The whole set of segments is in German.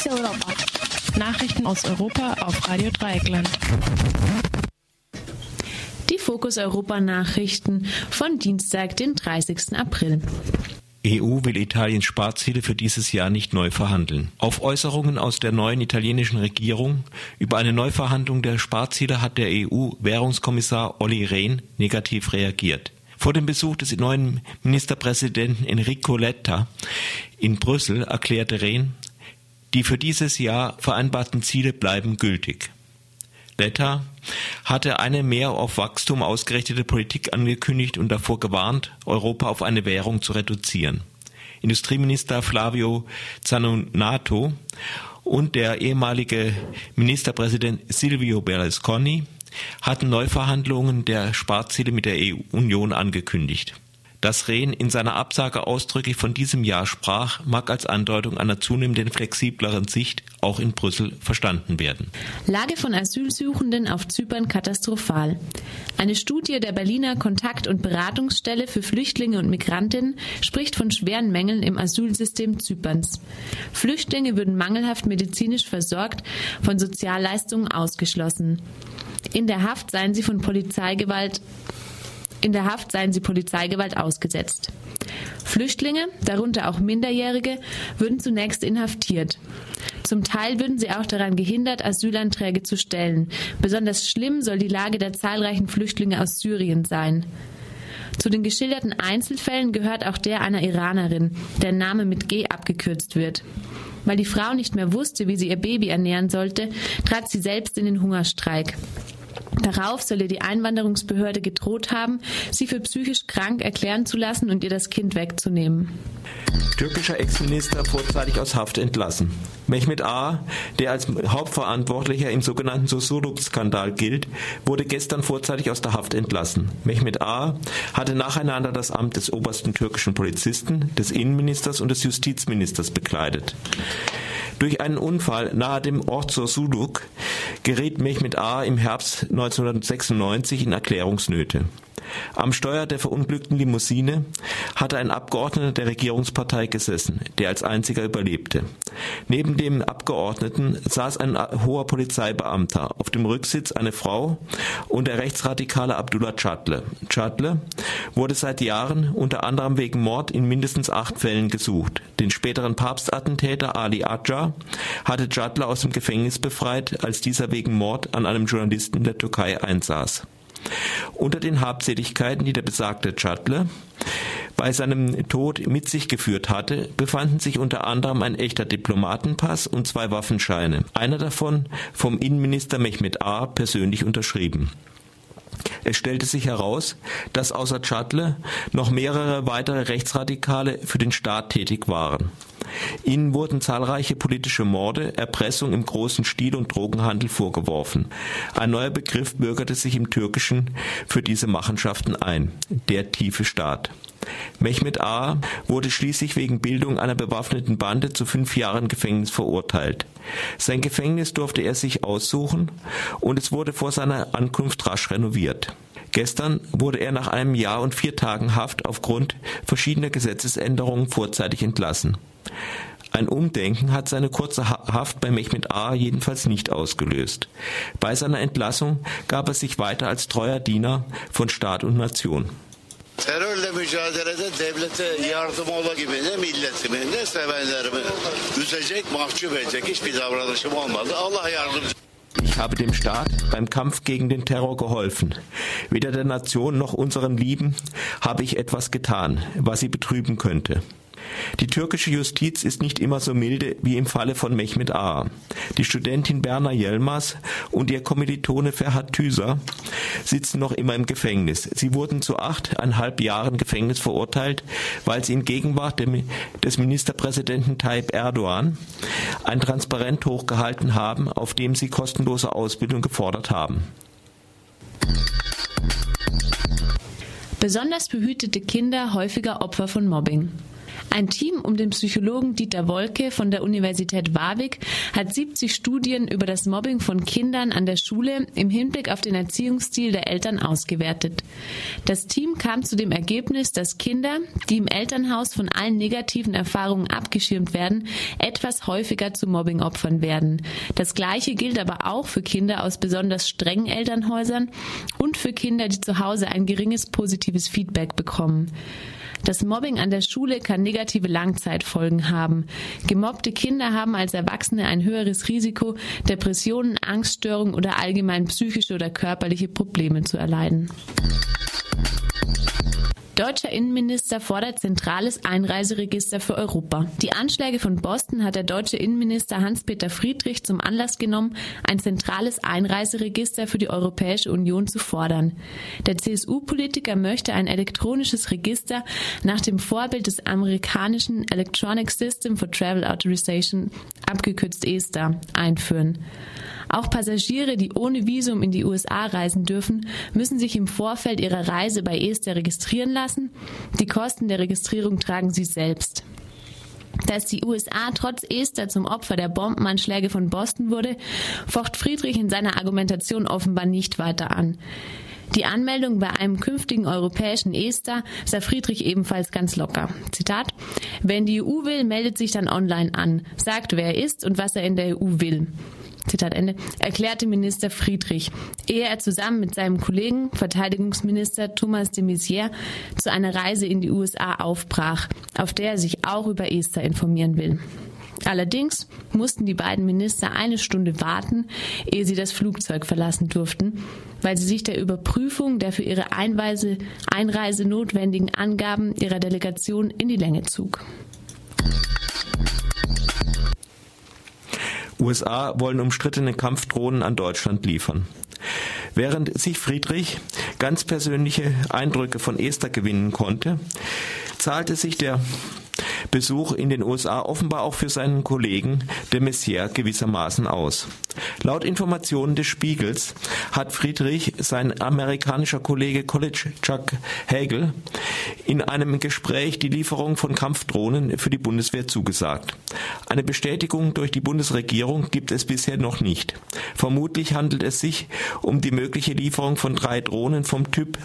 Fokus Europa. Nachrichten aus Europa auf Radio Dreieckland. Die Fokus Europa Nachrichten von Dienstag, den 30. April. EU will Italiens Sparziele für dieses Jahr nicht neu verhandeln. Auf Äußerungen aus der neuen italienischen Regierung über eine Neuverhandlung der Sparziele hat der EU-Währungskommissar Olli Rehn negativ reagiert. Vor dem Besuch des neuen Ministerpräsidenten Enrico Letta in Brüssel erklärte Rehn, die für dieses Jahr vereinbarten Ziele bleiben gültig. Letta hatte eine mehr auf Wachstum ausgerichtete Politik angekündigt und davor gewarnt, Europa auf eine Währung zu reduzieren. Industrieminister Flavio Zanonato und der ehemalige Ministerpräsident Silvio Berlusconi hatten Neuverhandlungen der Sparziele mit der EU-Union angekündigt. Dass Rehn in seiner Absage ausdrücklich von diesem Jahr sprach, mag als Andeutung einer zunehmenden flexibleren Sicht auch in Brüssel verstanden werden. Lage von Asylsuchenden auf Zypern katastrophal. Eine Studie der Berliner Kontakt- und Beratungsstelle für Flüchtlinge und Migrantinnen spricht von schweren Mängeln im Asylsystem Zyperns. Flüchtlinge würden mangelhaft medizinisch versorgt, von Sozialleistungen ausgeschlossen. In der Haft seien sie Polizeigewalt ausgesetzt. Flüchtlinge, darunter auch Minderjährige, würden zunächst inhaftiert. Zum Teil würden sie auch daran gehindert, Asylanträge zu stellen. Besonders schlimm soll die Lage der zahlreichen Flüchtlinge aus Syrien sein. Zu den geschilderten Einzelfällen gehört auch der einer Iranerin, deren Name mit G abgekürzt wird. Weil die Frau nicht mehr wusste, wie sie ihr Baby ernähren sollte, trat sie selbst in den Hungerstreik. Darauf soll ihr die Einwanderungsbehörde gedroht haben, sie für psychisch krank erklären zu lassen und ihr das Kind wegzunehmen. Türkischer Ex-Minister vorzeitig aus Haft entlassen. Mehmet A., der als Hauptverantwortlicher im sogenannten Susurluk-Skandal gilt, wurde gestern vorzeitig aus der Haft entlassen. Mehmet A. hatte nacheinander das Amt des obersten türkischen Polizisten, des Innenministers und des Justizministers bekleidet. Durch einen Unfall nahe dem Ort Susurluk geriet Mehmet A. im Herbst 1996 in Erklärungsnöte. Am Steuer der verunglückten Limousine hatte ein Abgeordneter der Regierungspartei gesessen, der als einziger überlebte. Neben dem Abgeordneten saß ein hoher Polizeibeamter, auf dem Rücksitz eine Frau und der rechtsradikale Abdullah Çatlı. Çatlı wurde seit Jahren unter anderem wegen Mord in mindestens 8 Fällen gesucht. Den späteren Papstattentäter Ali Acar hatte Çatlı aus dem Gefängnis befreit, als dieser wegen Mord an einem Journalisten in der Türkei einsaß. Unter den Habseligkeiten, die der besagte Çatlı bei seinem Tod mit sich geführt hatte, befanden sich unter anderem ein echter Diplomatenpass und 2 Waffenscheine. Einer davon vom Innenminister Mehmet A. persönlich unterschrieben. Es stellte sich heraus, dass außer Çatlı noch mehrere weitere Rechtsradikale für den Staat tätig waren. Ihnen wurden zahlreiche politische Morde, Erpressung im großen Stil und Drogenhandel vorgeworfen. Ein neuer Begriff bürgerte sich im Türkischen für diese Machenschaften ein: der tiefe Staat. Mehmet A. wurde schließlich wegen Bildung einer bewaffneten Bande zu 5 Jahren Gefängnis verurteilt. Sein Gefängnis durfte er sich aussuchen und es wurde vor seiner Ankunft rasch renoviert. Gestern wurde er nach einem Jahr und 4 Tagen Haft aufgrund verschiedener Gesetzesänderungen vorzeitig entlassen. Ein Umdenken hat seine kurze Haft bei Mehmet A. jedenfalls nicht ausgelöst. Bei seiner Entlassung gab er sich weiter als treuer Diener von Staat und Nation. Terörle mücadelede devlete yardım ola gibi ne milletimi ne sevenlerimi üzecek, mahcup edecek hiçbir davranışım olmadı. Allah yardımcı. Ich habe dem Staat beim Kampf gegen den Terror geholfen. Weder der Nation noch unseren Lieben habe ich etwas getan, was sie betrüben könnte. Die türkische Justiz ist nicht immer so milde wie im Falle von Mehmet A. Die Studentin Berna Yilmaz und ihr Kommilitone Ferhat Tüser sitzen noch immer im Gefängnis. Sie wurden zu 8,5 Jahren Gefängnis verurteilt, weil sie in Gegenwart des Ministerpräsidenten Tayyip Erdogan ein Transparent hochgehalten haben, auf dem sie kostenlose Ausbildung gefordert haben. Besonders behütete Kinder häufiger Opfer von Mobbing. Ein Team um den Psychologen Dieter Wolke von der Universität Warwick hat 70 Studien über das Mobbing von Kindern an der Schule im Hinblick auf den Erziehungsstil der Eltern ausgewertet. Das Team kam zu dem Ergebnis, dass Kinder, die im Elternhaus von allen negativen Erfahrungen abgeschirmt werden, etwas häufiger zu Mobbingopfern werden. Das Gleiche gilt aber auch für Kinder aus besonders strengen Elternhäusern und für Kinder, die zu Hause ein geringes positives Feedback bekommen. Das Mobbing an der Schule kann negative Langzeitfolgen haben. Gemobbte Kinder haben als Erwachsene ein höheres Risiko, Depressionen, Angststörungen oder allgemein psychische oder körperliche Probleme zu erleiden. Deutscher Innenminister fordert zentrales Einreiseregister für Europa. Die Anschläge von Boston hat der deutsche Innenminister Hans-Peter Friedrich zum Anlass genommen, ein zentrales Einreiseregister für die Europäische Union zu fordern. Der CSU-Politiker möchte ein elektronisches Register nach dem Vorbild des amerikanischen Electronic System for Travel Authorization, abgekürzt ESTA, einführen. Auch Passagiere, die ohne Visum in die USA reisen dürfen, müssen sich im Vorfeld ihrer Reise bei ESTA registrieren lassen. Die Kosten der Registrierung tragen sie selbst. Dass die USA trotz ESTA zum Opfer der Bombenanschläge von Boston wurde, focht Friedrich in seiner Argumentation offenbar nicht weiter an. Die Anmeldung bei einem künftigen europäischen ESTA sah Friedrich ebenfalls ganz locker. Zitat: Wenn die EU will, meldet sich dann online an, sagt, wer er ist und was er in der EU will. Zitat Ende, erklärte Minister Friedrich, ehe er zusammen mit seinem Kollegen, Verteidigungsminister Thomas de Maizière, zu einer Reise in die USA aufbrach, auf der er sich auch über ESTA informieren will. Allerdings mussten die beiden Minister eine Stunde warten, ehe sie das Flugzeug verlassen durften, weil sie sich der Überprüfung der für ihre Einreise notwendigen Angaben ihrer Delegation in die Länge zog. USA wollen umstrittene Kampfdrohnen an Deutschland liefern. Während sich Friedrich ganz persönliche Eindrücke von ESTA gewinnen konnte, zahlte sich der Besuch in den USA offenbar auch für seinen Kollegen de Maizière gewissermaßen aus. Laut Informationen des Spiegels hat Friedrich sein amerikanischer Kollege College Chuck Hagel in einem Gespräch die Lieferung von Kampfdrohnen für die Bundeswehr zugesagt. Eine Bestätigung durch die Bundesregierung gibt es bisher noch nicht. Vermutlich handelt es sich um die mögliche Lieferung von 3 Drohnen vom Typ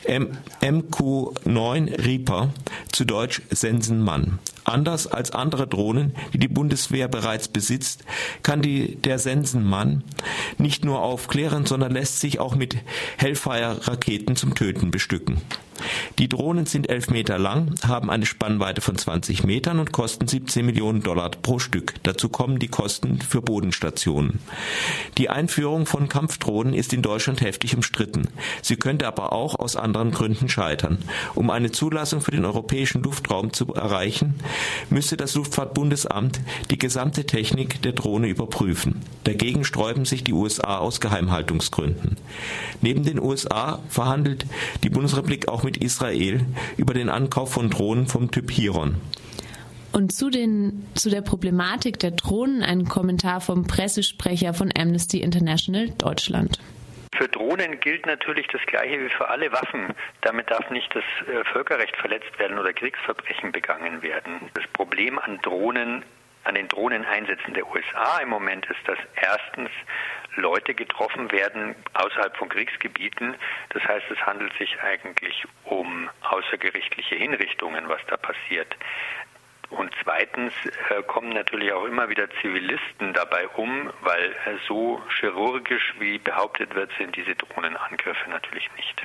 MQ-9 Reaper, zu Deutsch Sensenmann. Anders als andere Drohnen, die die Bundeswehr bereits besitzt, kann der Sensenmann nicht nur aufklären, sondern lässt sich auch mit Hellfire-Raketen zum Töten bestücken. Die Drohnen sind 11 Meter lang, haben eine Spannweite von 20 Metern und kosten $17 Millionen pro Stück. Dazu kommen die Kosten für Bodenstationen. Die Einführung von Kampfdrohnen ist in Deutschland heftig umstritten. Sie könnte aber auch aus anderen Gründen scheitern. Um eine Zulassung für den europäischen Luftraum zu erreichen, müsste das Luftfahrtbundesamt die gesamte Technik der Drohne überprüfen. Dagegen sträuben sich die USA aus Geheimhaltungsgründen. Neben den USA verhandelt die Bundesrepublik auch mit Israel über den Ankauf von Drohnen vom Typ Hiron. Und zu der Problematik der Drohnen ein Kommentar vom Pressesprecher von Amnesty International Deutschland. Für Drohnen gilt natürlich das Gleiche wie für alle Waffen. Damit darf nicht das Völkerrecht verletzt werden oder Kriegsverbrechen begangen werden. Das Problem an den Drohneneinsätzen der USA im Moment ist, dass erstens Leute getroffen werden außerhalb von Kriegsgebieten. Das heißt, es handelt sich eigentlich um außergerichtliche Hinrichtungen, was da passiert. Und zweitens kommen natürlich auch immer wieder Zivilisten dabei um, weil so chirurgisch, wie behauptet wird, sind diese Drohnenangriffe natürlich nicht.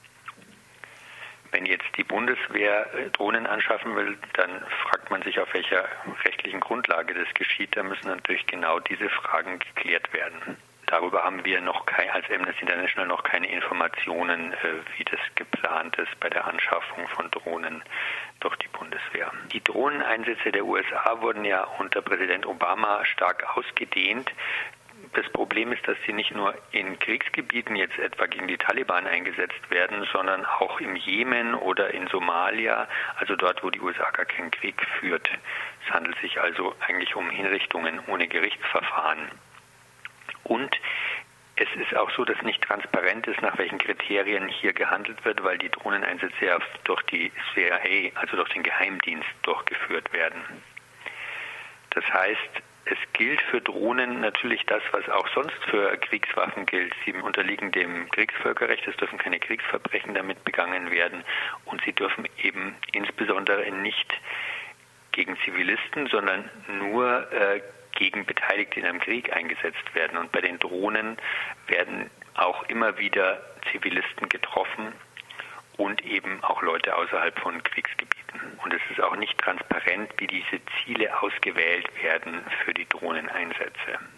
Wenn jetzt die Bundeswehr Drohnen anschaffen will, dann fragt man sich, auf welcher rechtlichen Grundlage das geschieht. Da müssen natürlich genau diese Fragen geklärt werden. Darüber haben wir als Amnesty International noch keine Informationen, wie das geplant ist bei der Anschaffung von Drohnen durch die Bundeswehr. Die Drohneneinsätze der USA wurden ja unter Präsident Obama stark ausgedehnt. Das Problem ist, dass sie nicht nur in Kriegsgebieten jetzt etwa gegen die Taliban eingesetzt werden, sondern auch im Jemen oder in Somalia, also dort, wo die USA gar keinen Krieg führt. Es handelt sich also eigentlich um Hinrichtungen ohne Gerichtsverfahren. Und Es ist auch so, dass nicht transparent ist, nach welchen Kriterien hier gehandelt wird, weil die Drohneneinsätze ja durch die CIA, also durch den Geheimdienst, durchgeführt werden. Das heißt, es gilt für Drohnen natürlich das, was auch sonst für Kriegswaffen gilt. Sie unterliegen dem Kriegsvölkerrecht, es dürfen keine Kriegsverbrechen damit begangen werden und sie dürfen eben insbesondere nicht gegen Zivilisten, sondern nur gegen Beteiligte in einem Krieg eingesetzt werden. Und bei den Drohnen werden auch immer wieder Zivilisten getroffen und eben auch Leute außerhalb von Kriegsgebieten. Und es ist auch nicht transparent, wie diese Ziele ausgewählt werden für die Drohneneinsätze.